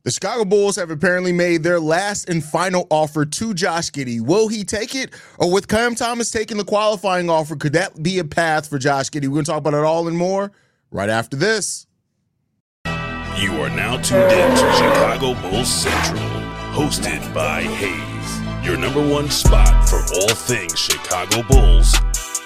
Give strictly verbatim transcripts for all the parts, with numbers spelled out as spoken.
The Chicago Bulls have apparently made their last and final offer to Josh Giddey. Will he take it? Or with Cam Thomas taking the qualifying offer, could that be a path for Josh Giddey? We're going to talk about it all and more right after this. You are now tuned in to Chicago Bulls Central, hosted by Hayes, your number one spot for all things Chicago Bulls.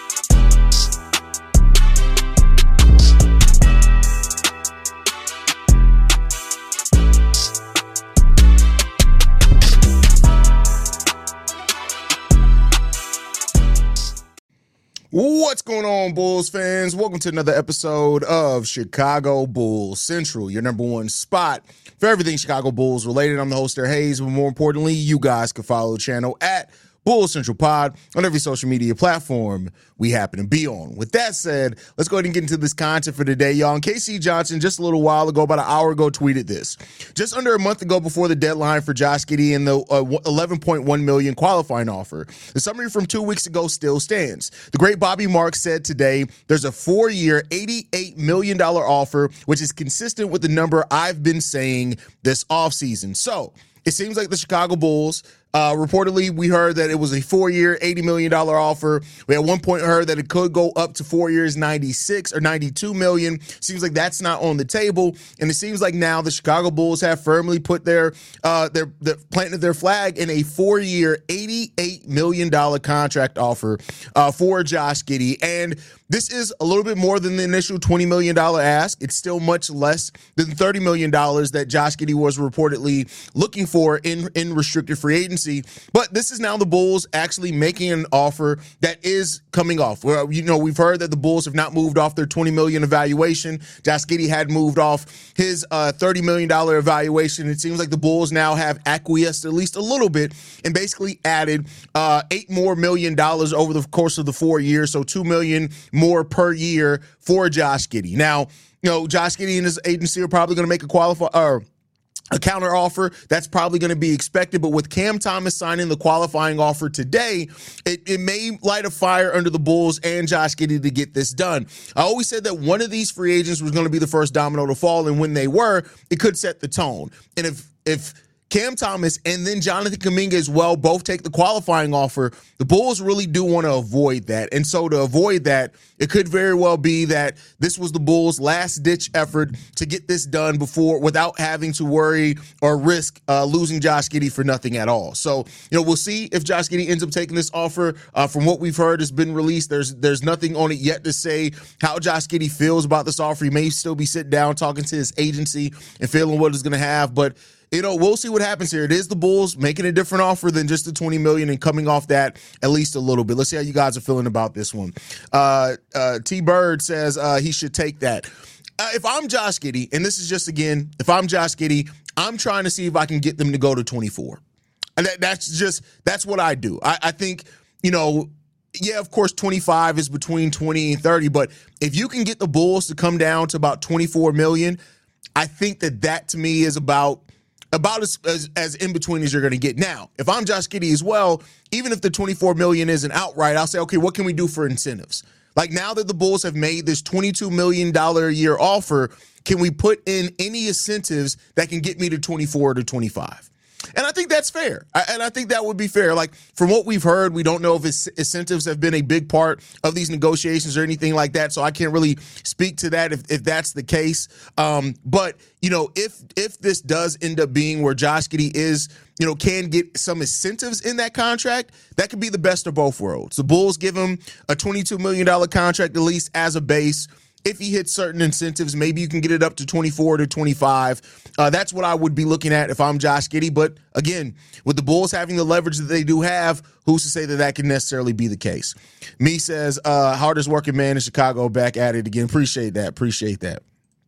What's going on, Bulls fans? Welcome to another episode of Chicago Bulls Central, your number one spot for everything Chicago Bulls related. I'm the host there, Hayes, but more importantly, you guys can follow the channel at Bulls Central Pod on every social media platform we happen to be on. With that said, let's go ahead and get into this content for today, y'all. And K C Johnson, just a little while ago, about an hour ago, tweeted this. Just under a month ago before the deadline for Josh Giddey and the uh, eleven point one million dollars qualifying offer, the summary from two weeks ago still stands. The great Bobby Marks said today there's a four-year, eighty-eight million dollars offer, which is consistent with the number I've been saying this offseason. So it seems like the Chicago Bulls, Uh, reportedly, we heard that it was a four-year, eighty million dollars offer. We at one point heard that it could go up to four years, ninety-six or ninety-two million. Seems like that's not on the table, and it seems like now the Chicago Bulls have firmly put their uh, their, their planted their flag in a four-year, eighty-eight million dollars contract offer uh, for Josh Giddey. And this is a little bit more than the initial twenty million dollars ask. It's still much less than thirty million dollars that Josh Giddey was reportedly looking for in, in restricted free agency. But this is now the Bulls actually making an offer that is coming off. Well, you know, we've heard that the Bulls have not moved off their twenty million dollars evaluation. Josh Giddey had moved off his uh, thirty million dollars evaluation. It seems like the Bulls now have acquiesced at least a little bit and basically added uh, eight more million dollars over the course of the four years. So two million dollars more per year for Josh Giddey. Now, you know, Josh Giddey and his agency are probably going to make a qualify or a counter offer. That's probably going to be expected. But with Cam Thomas signing the qualifying offer today, it, it may light a fire under the Bulls and Josh Giddey to get this done. I always said that one of these free agents was going to be the first domino to fall, and when they were, it could set the tone. And if if Cam Thomas and then Jonathan Kuminga as well both take the qualifying offer, the Bulls really do want to avoid that. And so to avoid that, it could very well be that this was the Bulls' last-ditch effort to get this done before without having to worry or risk uh, losing Josh Giddey for nothing at all. So, you know, we'll see if Josh Giddey ends up taking this offer. Uh, from what we've heard has been released, there's there's nothing on it yet to say how Josh Giddey feels about this offer. He may still be sitting down talking to his agency and feeling what he's going to have, but you know, we'll see what happens here. It is the Bulls making a different offer than just the twenty million dollars and coming off that at least a little bit. Let's see how you guys are feeling about this one. Uh, uh, T Bird says uh, he should take that. Uh, if I'm Josh Giddey, and this is just, again, if I'm Josh Giddey, I'm trying to see if I can get them to go to twenty-four. And that, that's just, that's what I do. I, I think, you know, yeah, of course, twenty-five is between twenty and thirty, but if you can get the Bulls to come down to about twenty-four million dollars, I think that that to me is about About as, as as in between as you're going to get. Now, if I'm Josh Giddey as well, even if the twenty-four million dollars isn't outright, I'll say, okay, what can we do for incentives? Like, now that the Bulls have made this twenty-two million dollars a year offer, can we put in any incentives that can get me to twenty-four to twenty-five? And I think that's fair. I, and I think that would be fair. Like, from what we've heard, we don't know if it's, incentives have been a big part of these negotiations or anything like that. So I can't really speak to that if, if that's the case. Um, but, you know, if if this does end up being where Josh Giddey is, you know, can get some incentives in that contract, that could be the best of both worlds. The Bulls give him a twenty-two million dollars contract at least as a base. If he hits certain incentives, maybe you can get it up to twenty-four to twenty-five. Uh, that's what I would be looking at if I'm Josh Giddey. But again, with the Bulls having the leverage that they do have, who's to say that that can necessarily be the case? Me says, uh, hardest working man in Chicago back at it again. Appreciate that. Appreciate that.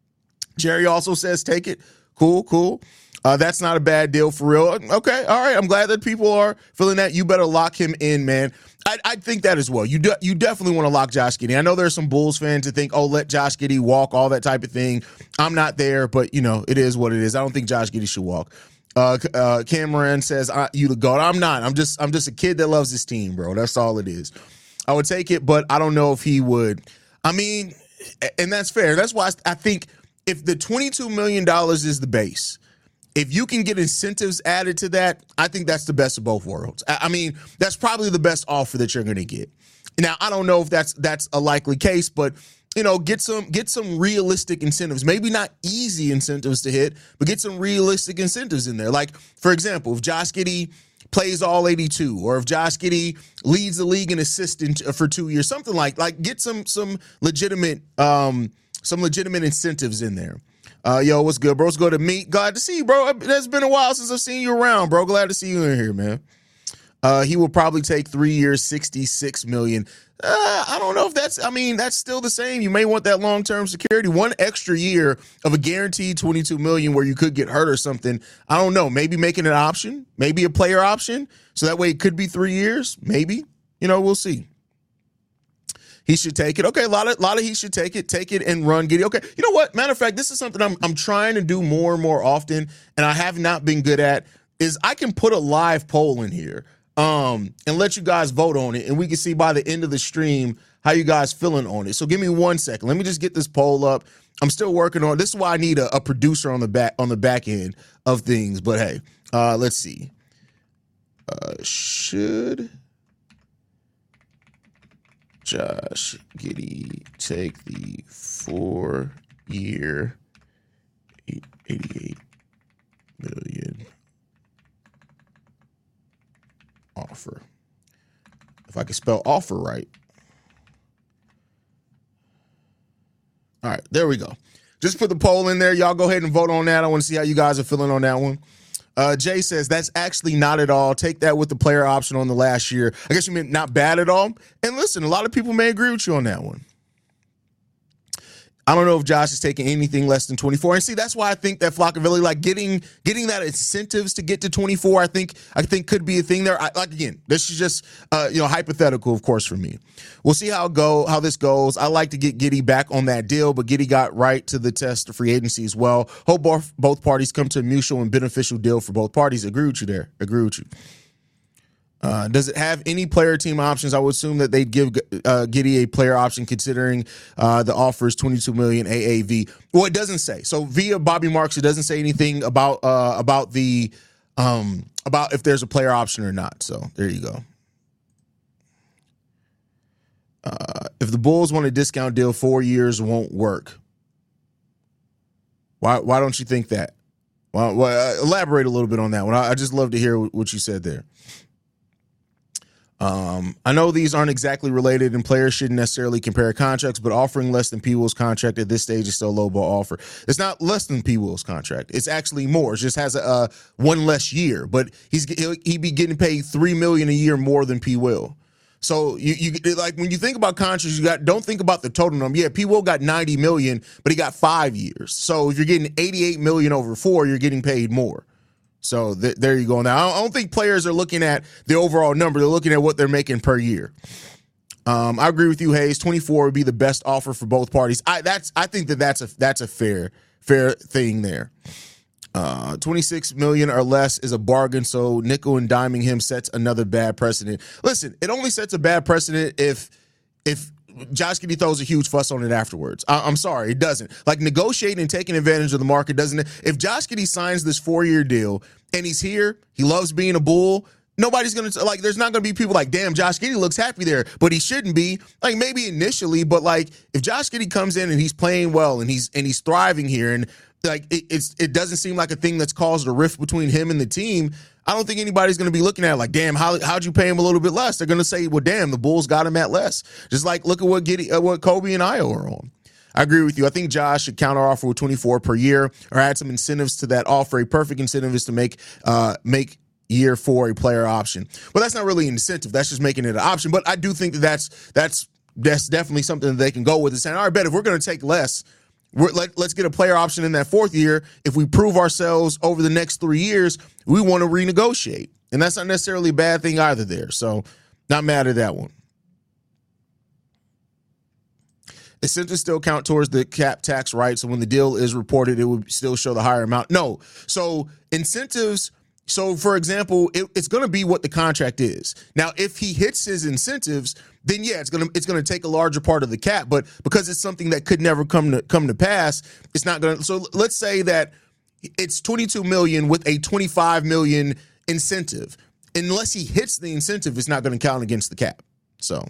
Jerry also says, take it. Cool, cool. Uh, that's not a bad deal for real. Okay, all right. I'm glad that people are feeling that. You better lock him in, man. I, I think that as well. You de- you definitely want to lock Josh Giddey. I know there's some Bulls fans that think, oh, let Josh Giddey walk, all that type of thing. I'm not there, but, you know, it is what it is. I don't think Josh Giddey should walk. Uh, uh, Cameron says, I, you the GOAT. I'm not. I'm just I'm just a kid that loves his team, bro. That's all it is. I would take it, but I don't know if he would. I mean, and that's fair. That's why I think if the twenty-two million dollars is the base, If you can get incentives added to that, I think that's the best of both worlds. I mean, that's probably the best offer that you're going to get. Now, I don't know if that's that's a likely case, but you know, get some get some realistic incentives. Maybe not easy incentives to hit, but get some realistic incentives in there. Like, for example, if Josh Giddey plays all eighty-two, or if Josh Giddey leads the league in assists in, for two years, something like like get some some legitimate um, some legitimate incentives in there. Uh, yo, what's good, bro? Let's go to meet. Glad to see you, bro. It's been a while since I've seen you around, bro. Glad to see you in here, man. Uh, he will probably take three years, sixty-six million dollars. Uh, I don't know if that's, I mean, that's still the same. You may want that long-term security. One extra year of a guaranteed twenty-two million dollars where you could get hurt or something. I don't know. Maybe making an option, maybe a player option. So that way it could be three years. Maybe, you know, we'll see. He should take it. Okay, a lot of, lot of he should take it, take it and run Giddey. Okay, you know what? Matter of fact, this is something I'm I'm trying to do more and more often, and I have not been good at, is I can put a live poll in here um, and let you guys vote on it, and we can see by the end of the stream how you guys feeling on it. So give me one second. Let me just get this poll up. I'm still working on it. This is why I need a, a producer on the back on the back end of things. But hey, uh, let's see. Uh, should Josh Giddey take the four-year, eighty-eight million offer? If I can spell offer right. All right, there we go. Just put the poll in there. Y'all go ahead and vote on that. I want to see how you guys are feeling on that one. Uh, Jay says, that's actually not at all. Take that with the player option on the last year. I guess you meant not bad at all. And listen, a lot of people may agree with you on that one. I don't know if Josh is taking anything less than twenty-four. And see, that's why I think that Flockavilli, like getting getting that incentives to get to twenty-four, I think I think could be a thing there. I, like again, this is just uh, you know hypothetical, of course, for me. We'll see how go how this goes. I like to get Giddey back on that deal, but Giddey got right to the test of free agency as well. Hope both both parties come to a mutual and beneficial deal for both parties. Agree with you there. Agree with you. Uh, does it have any player team options? I would assume that they'd give uh, Giddey a player option considering uh, the offer is twenty-two million dollars A A V. Well, it doesn't say. So via Bobby Marks, it doesn't say anything about uh, about the um, about if there's a player option or not. So there you go. Uh, if the Bulls want a discount deal, four years won't work. Why why don't you think that? Well, well elaborate a little bit on that one. I, I just love to hear what you said there. Um, I know these aren't exactly related and players shouldn't necessarily compare contracts, but offering less than P. Will's contract at this stage is still a low ball offer. It's not less than P. Will's contract. It's actually more. It just has a, a one less year, but he's he'll, he'd be getting paid three million dollars a year more than P. Will. So you you like when you think about contracts, you got don't think about the total number. Yeah, P. Will got ninety million dollars, but he got five years. So if you're getting eighty-eight million dollars over four, you're getting paid more. So th- there you go. Now, I don't think players are looking at the overall number. They're looking at what they're making per year. Um, I agree with you, Hayes. twenty-four would be the best offer for both parties. I that's I think that that's a that's a fair fair thing there. Uh, twenty-six million dollars or less is a bargain. So nickel and diming him sets another bad precedent. Listen, it only sets a bad precedent if if. Josh Giddey throws a huge fuss on it afterwards. I- I'm sorry, it doesn't. Like negotiating and taking advantage of the market doesn't. If Josh Giddey signs this four-year deal and he's here, he loves being a Bull, nobody's going to, like, there's not going to be people like, damn, Josh Giddey looks happy there, but he shouldn't be. Like, maybe initially, but, like, if Josh Giddey comes in and he's playing well and he's and he's thriving here and, like, it, it's it doesn't seem like a thing that's caused a rift between him and the team, I don't think anybody's going to be looking at it like, damn, how, how'd you pay him a little bit less? They're going to say, well, damn, the Bulls got him at less. Just like, look at what Giddey, uh, what Kobe and Ayo are on. I agree with you. I think Josh should counteroffer with twenty-four per year or add some incentives to that offer. A perfect incentive is to make uh, make year four a player option. Well, that's not really an incentive. That's just making it an option. But I do think that that's, that's, that's definitely something that they can go with and saying, all right, bet if we're going to take less, We're, let, let's get a player option in that fourth year. If we prove ourselves over the next three years, we want to renegotiate. And that's not necessarily a bad thing either there. So not mad at that one. Incentives still count towards the cap tax, right? So when the deal is reported, it would still show the higher amount. No. So incentives, so for example, it, it's going to be what the contract is. Now, if he hits his incentives, then yeah, it's gonna it's gonna take a larger part of the cap. But because it's something that could never come to come to pass, it's not gonna. So let's say that it's twenty-two million with a twenty-five million incentive. Unless he hits the incentive, it's not going to count against the cap. So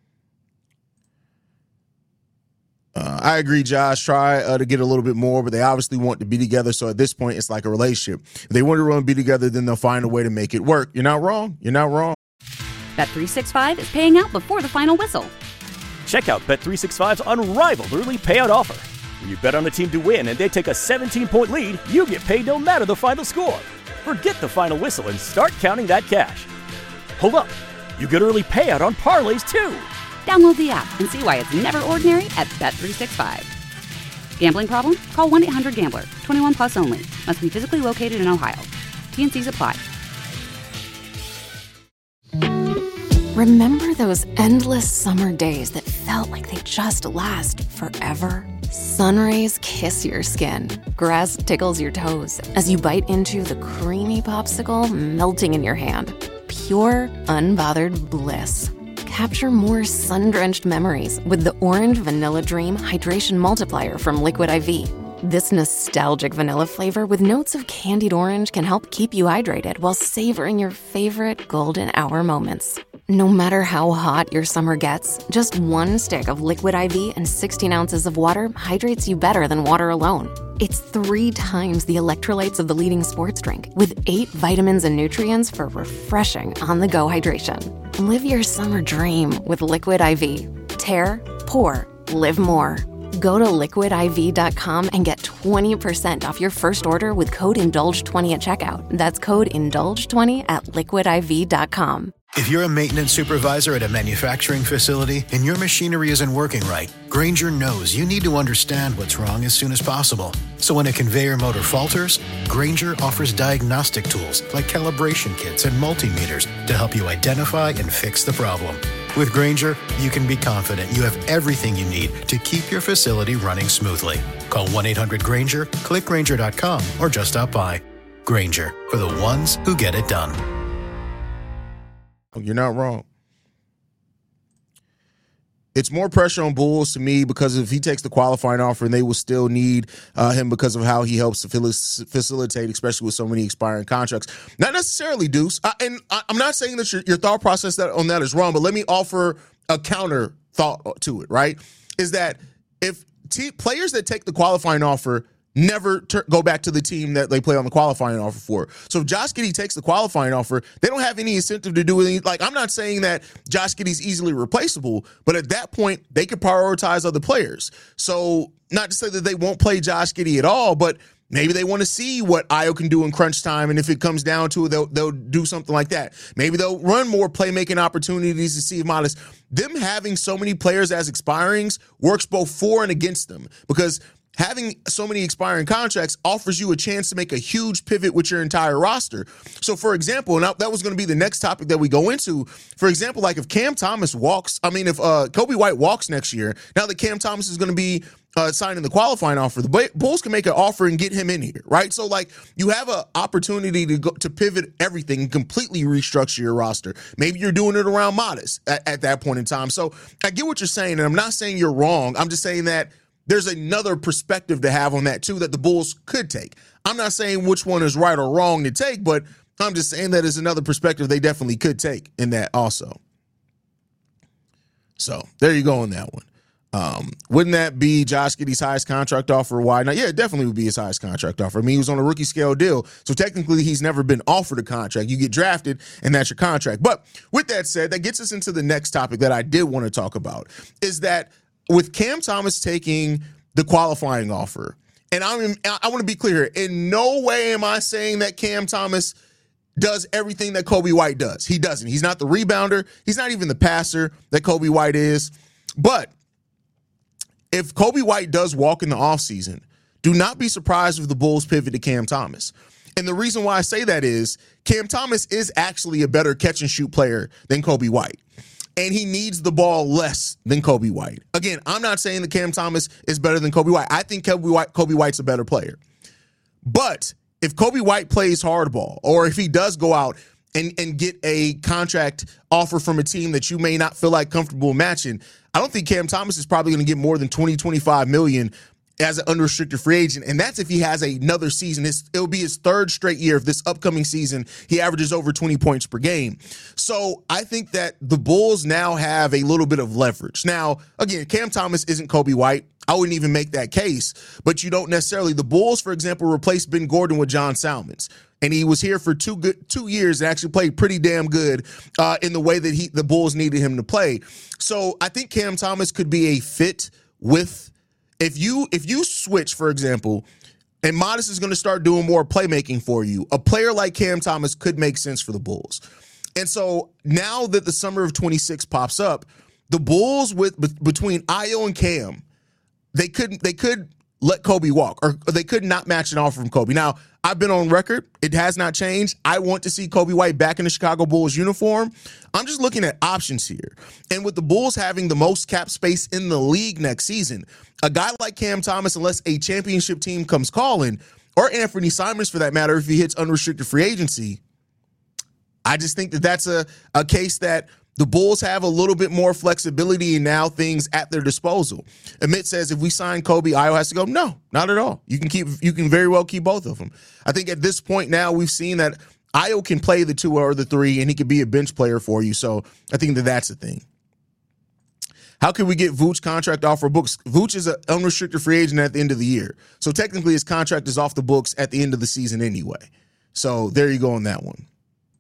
uh, I agree, Josh. Try uh, to get a little bit more, but they obviously want to be together. So at this point, it's like a relationship. If they want to run be together, then they'll find a way to make it work. You're not wrong. You're not wrong. Bet three sixty-five is paying out before the final whistle. Check out Bet three sixty-five's unrivaled early payout offer. When you bet on a team to win and they take a seventeen-point lead, you get paid no matter the final score. Forget the final whistle and start counting that cash. Hold up. You get early payout on parlays, too. Download the app and see why it's never ordinary at Bet three sixty-five. Gambling problem? Call one eight hundred gambler. twenty-one plus only. Must be physically located in Ohio. T N Cs apply. Remember those endless summer days that felt like they just last forever? Sun rays kiss your skin. Grass tickles your toes as you bite into the creamy popsicle melting in your hand. Pure, unbothered bliss. Capture more sun-drenched memories with the Orange Vanilla Dream Hydration Multiplier from Liquid I V. This nostalgic vanilla flavor with notes of candied orange can help keep you hydrated while savoring your favorite golden hour moments. No matter how hot your summer gets, just one stick of Liquid I V and sixteen ounces of water hydrates you better than water alone. It's three times the electrolytes of the leading sports drink, with eight vitamins and nutrients for refreshing on-the-go hydration. Live your summer dream with Liquid I V. Tear, pour, live more. Go to liquid I V dot com and get twenty percent off your first order with code indulge twenty at checkout. That's code indulge twenty at liquid I V dot com. If you're a maintenance supervisor at a manufacturing facility and your machinery isn't working right, Grainger knows you need to understand what's wrong as soon as possible. So when a conveyor motor falters, Grainger offers diagnostic tools like calibration kits and multimeters to help you identify and fix the problem. With Grainger, you can be confident you have everything you need to keep your facility running smoothly. Call one eight hundred Grainger, click Grainger dot com, or just stop by. Grainger, for the ones who get it done. You're not wrong. It's more pressure on Bulls to me because if he takes the qualifying offer, and they will still need uh, him because of how he helps to facilitate, especially with so many expiring contracts. Not necessarily, Deuce. I, and I, I'm not saying that your, your thought process that on that is wrong, but let me offer a counter thought to it, right? Is that if t- players that take the qualifying offer never ter- go back to the team that they play on the qualifying offer for. So if Josh Giddey takes the qualifying offer, they don't have any incentive to do anything. Like, I'm not saying that Josh Giddey's easily replaceable, but at that point, they could prioritize other players. So not to say that they won't play Josh Giddey at all, but maybe they want to see what Ayo can do in crunch time, and if it comes down to it, they'll, they'll do something like that. Maybe they'll run more playmaking opportunities to see if Modest. Them having so many players as expirings works both for and against them, because having so many expiring contracts offers you a chance to make a huge pivot with your entire roster. So, for example, and that was going to be the next topic that we go into. For example, like if Cam Thomas walks, I mean, if uh, Coby White walks next year, now that Cam Thomas is going to be uh, signing the qualifying offer, the Bulls can make an offer and get him in here, right? So, like, you have an opportunity to go to pivot everything and completely restructure your roster. Maybe you're doing it around Modest at, at that point in time. So, I get what you're saying, and I'm not saying you're wrong. I'm just saying that there's another perspective to have on that, too, that the Bulls could take. I'm not saying which one is right or wrong to take, but I'm just saying that is another perspective they definitely could take in that also. So there you go on that one. Um, wouldn't that be Josh Giddey's highest contract offer? Why not? Yeah, it definitely would be his highest contract offer. I mean, he was on a rookie scale deal, so technically he's never been offered a contract. You get drafted, and that's your contract. But with that said, that gets us into the next topic that I did want to talk about, is that with Cam Thomas taking the qualifying offer, and I'm, I want to be clear here, in no way am I saying that Cam Thomas does everything that Coby White does. He doesn't. He's not the rebounder. He's not even the passer that Coby White is. But if Coby White does walk in the offseason, do not be surprised if the Bulls pivot to Cam Thomas. And the reason why I say that is Cam Thomas is actually a better catch and shoot player than Coby White. And he needs the ball less than Coby White. Again, I'm not saying that Cam Thomas is better than Coby White. I think Coby White, Coby White's a better player. But if Coby White plays hardball, or if he does go out and, and get a contract offer from a team that you may not feel like comfortable matching, I don't think Cam Thomas is probably going to get more than twenty, twenty-five million as an unrestricted free agent, and that's if he has another season. It's, it'll be his third straight year. If this upcoming season he averages over twenty points per game. So I think that the Bulls now have a little bit of leverage. Now, again, Cam Thomas isn't Kobe White. I wouldn't even make that case, but you don't necessarily. The Bulls, for example, replaced Ben Gordon with John Salmons, and he was here for two good two years and actually played pretty damn good uh, in the way that he the Bulls needed him to play. So I think Cam Thomas could be a fit with. If you if you switch, for example, and Modest is going to start doing more playmaking for you, a player like Cam Thomas could make sense for the Bulls. And so now that the summer of twenty-six pops up, the Bulls with be, between Ayo and Cam, they couldn't they could let Kobe walk, or they could not match an offer from Kobe. Now, I've been on record. It has not changed. I want to see Kobe White back in the Chicago Bulls uniform. I'm just looking at options here. And with the Bulls having the most cap space in the league next season, a guy like Cam Thomas, unless a championship team comes calling, or Anthony Simons for that matter, if he hits unrestricted free agency, I just think that that's a, a case that the Bulls have a little bit more flexibility and now things at their disposal. Amit says if we sign Kobe, Ayo has to go. No, not at all. You can keep. You can very well keep both of them. I think at this point now we've seen that Ayo can play the two or the three, and he could be a bench player for you. So I think that that's a thing. How can we get Vooch contract off our books? Vooch is an unrestricted free agent at the end of the year. So technically his contract is off the books at the end of the season anyway. So there you go on that one.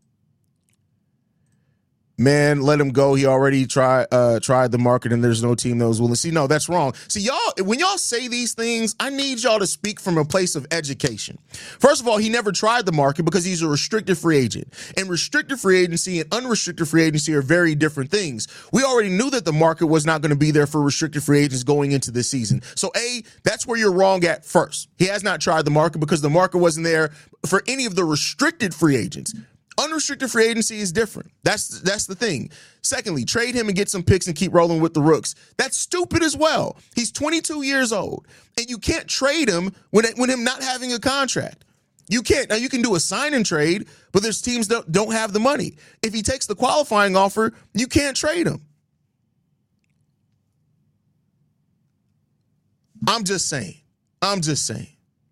Man, let him go. He already tried uh, tried the market, and there's no team that was willing. See, no, that's wrong. See, y'all, when y'all say these things, I need y'all to speak from a place of education. First of all, he never tried the market because he's a restricted free agent. And restricted free agency and unrestricted free agency are very different things. We already knew that the market was not going to be there for restricted free agents going into this season. So, A, that's where you're wrong at first. He has not tried the market because the market wasn't there for any of the restricted free agents. Unrestricted free agency is different. That's that's the thing. Secondly, trade him and get some picks and keep rolling with the rooks. That's stupid as well. He's twenty-two years old, and you can't trade him when when him not having a contract. You can't. Now, you can do a sign and trade, but there's teams that don't have the money. If he takes the qualifying offer, you can't trade him. I'm just saying. I'm just saying.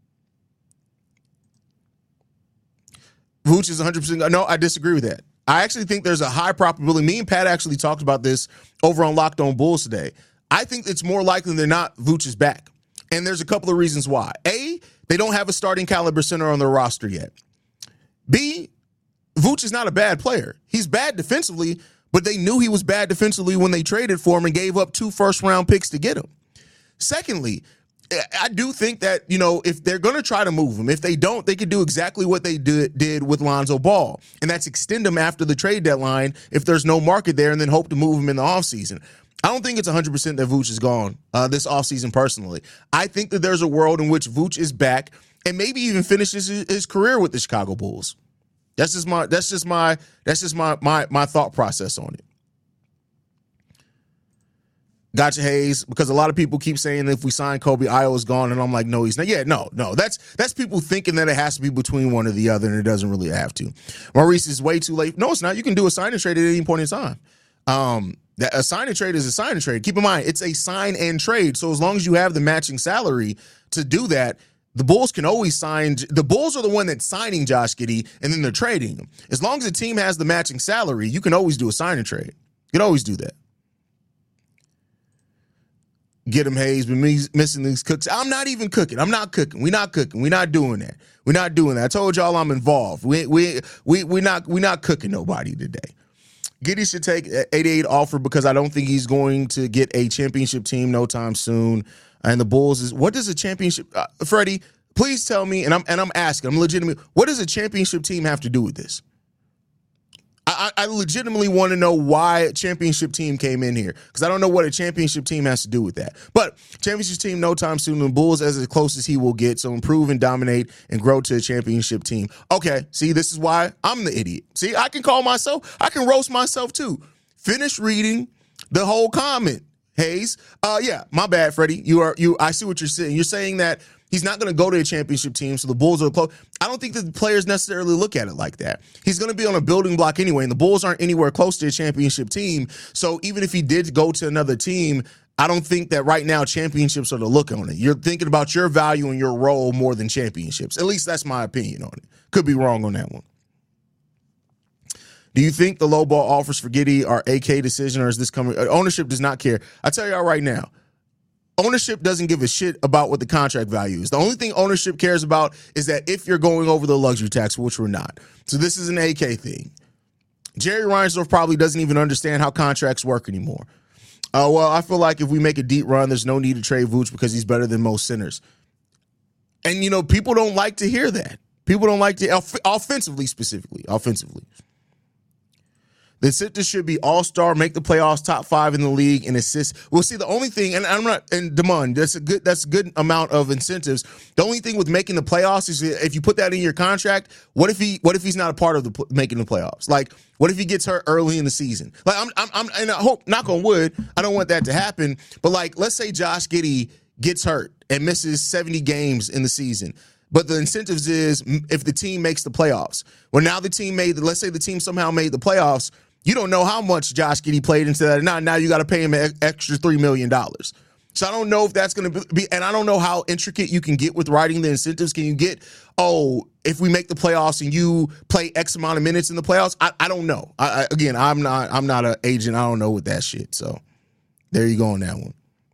Vooch is one hundred percent. No, I disagree with that. I actually think there's a high probability. Me and Pat actually talked about this over on Locked On Bulls today. I think it's more likely than not Vooch is back. And there's a couple of reasons why. A, they don't have a starting caliber center on their roster yet. B, Vooch is not a bad player. He's bad defensively, but they knew he was bad defensively when they traded for him and gave up two first-round picks to get him. Secondly, I do think that, you know, if they're going to try to move him, if they don't, they could do exactly what they did, did with Lonzo Ball, and that's extend him after the trade deadline if there's no market there and then hope to move him in the offseason. I don't think it's one hundred percent that Vooch is gone uh, this offseason personally. I think that there's a world in which Vooch is back and maybe even finishes his, his career with the Chicago Bulls. That's just my that's just my that's just my my my thought process on it. Gotcha, Hayes, because a lot of people keep saying that if we sign Kobe, Ayo is gone, and I'm like, no, he's not. Yeah, no, no. That's that's people thinking that it has to be between one or the other, and it doesn't really have to. Maurice is way too late. No, it's not. You can do a sign and trade at any point in time. Um, that a sign and trade is a sign and trade. Keep in mind, it's a sign and trade. So as long as you have the matching salary to do that, the Bulls can always sign. The Bulls are the one that's signing Josh Giddey, and then they're trading him. As long as the team has the matching salary, you can always do a sign and trade. You can always do that. Get him, Hayes, been missing these cooks. I'm not even cooking. I'm not cooking. We're not cooking. We're not doing that. We're not doing that. I told y'all I'm involved. We we we we're not we're not cooking nobody today. Giddey should take an eighty-eight offer because I don't think he's going to get a championship team no time soon. And the Bulls is what does a championship? Uh, Freddie, please tell me. And I'm and I'm asking. I'm legitimately. What does a championship team have to do with this? I, I legitimately want to know why a championship team came in here because I don't know what a championship team has to do with that. But championship team no time soon. The Bulls as close as he will get. So improve and dominate and grow to a championship team. Okay, see, this is why I'm the idiot. See, I can call myself. I can roast myself too. Finish reading the whole comment, Hayes. Uh, yeah, my bad, Freddie. You are you. I see what you're saying. You're saying that he's not going to go to a championship team, so the Bulls are close. I don't think that the players necessarily look at it like that. He's going to be on a building block anyway, and the Bulls aren't anywhere close to a championship team. So even if he did go to another team, I don't think that right now championships are the look on it. You're thinking about your value and your role more than championships. At least that's my opinion on it. Could be wrong on that one. Do you think the low ball offers for Giddey are A K decision, or is this coming? Ownership does not care. I tell y'all right now, ownership doesn't give a shit about what the contract value is. The only thing ownership cares about is that if you're going over the luxury tax, which we're not. So this is an A K thing. Jerry Reinsdorf probably doesn't even understand how contracts work anymore. Uh, well, I feel like if we make a deep run, there's no need to trade Vooch because he's better than most centers. And, you know, people don't like to hear that. People don't like to, off- offensively specifically, offensively. The incentives should be all-star, make the playoffs, top five in the league, and assist. We'll see. The only thing, and I'm not, and Damon, that's a good, that's a good amount of incentives. The only thing with making the playoffs is if you put that in your contract, what if he, what if he's not a part of the making the playoffs? Like, what if he gets hurt early in the season? Like, I'm, I'm, I'm and I hope, knock on wood, I don't want that to happen. But like, let's say Josh Giddey gets hurt and misses seventy games in the season. But the incentives is if the team makes the playoffs. Well, now the team made, let's say the team somehow made the playoffs. You don't know how much Josh Giddey played into that. Now, now you got to pay him an extra three million dollars. So I don't know if that's going to be, and I don't know how intricate you can get with writing the incentives. Can you get, oh, if we make the playoffs and you play X amount of minutes in the playoffs? I, I don't know. I, I, again, I'm not I'm not an agent. I don't know with that shit. So there you go on that one.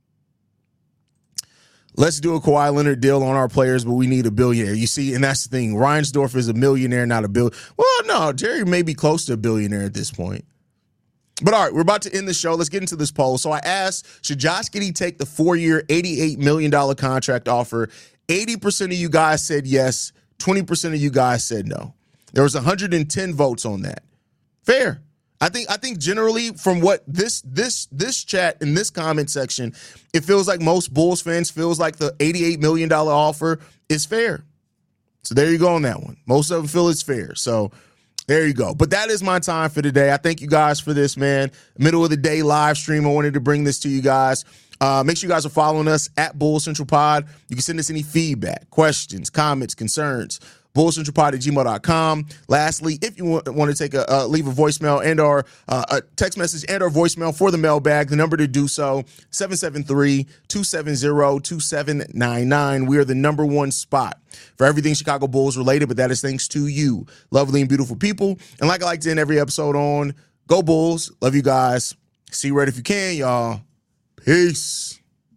Let's do a Kawhi Leonard deal on our players, but we need a billionaire. You see, and that's the thing. Reinsdorf is a millionaire, not a bill. Well, no, Jerry may be close to a billionaire at this point. But all right, we're about to end the show. Let's get into this poll. So I asked, should Josh Giddey take the four-year, eighty-eight million dollars contract offer? eighty percent of you guys said yes. twenty percent of you guys said no. There was one hundred ten votes on that. Fair. I think I think generally from what this this this chat in this comment section, it feels like most Bulls fans feels like the eighty-eight million dollars offer is fair. So there you go on that one. Most of them feel it's fair. So there you go. But that is my time for today. I thank you guys for this, man. Middle of the day live stream. I wanted to bring this to you guys. Uh, make sure you guys are following us at Bull Central Pod. You can send us any feedback, questions, comments, concerns. bull central pod at gmail dot com. Lastly, if you want, want to take a uh, leave a voicemail and or uh, a text message and or voicemail for the mailbag, the number to do so, seven seven three, two seven zero, two seven nine nine. We are the number one spot for everything Chicago Bulls related, but that is thanks to you, lovely and beautiful people. And like I like to end every episode on, go Bulls. Love you guys. See you right if you can, y'all. Peace.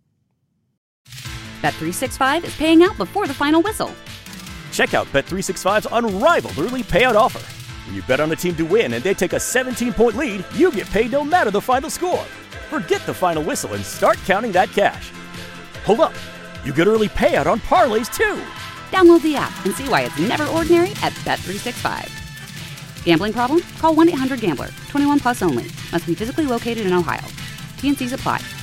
Bet three sixty-five is paying out before the final whistle. Check out Bet three sixty-five's unrivaled early payout offer. When you bet on a team to win and they take a seventeen-point lead, you get paid no matter the final score. Forget the final whistle and start counting that cash. Hold up. You get early payout on parlays, too. Download the app and see why it's never ordinary at Bet three sixty-five. Gambling problem? Call one eight hundred gambler. twenty-one plus only. Must be physically located in Ohio. T and C's apply.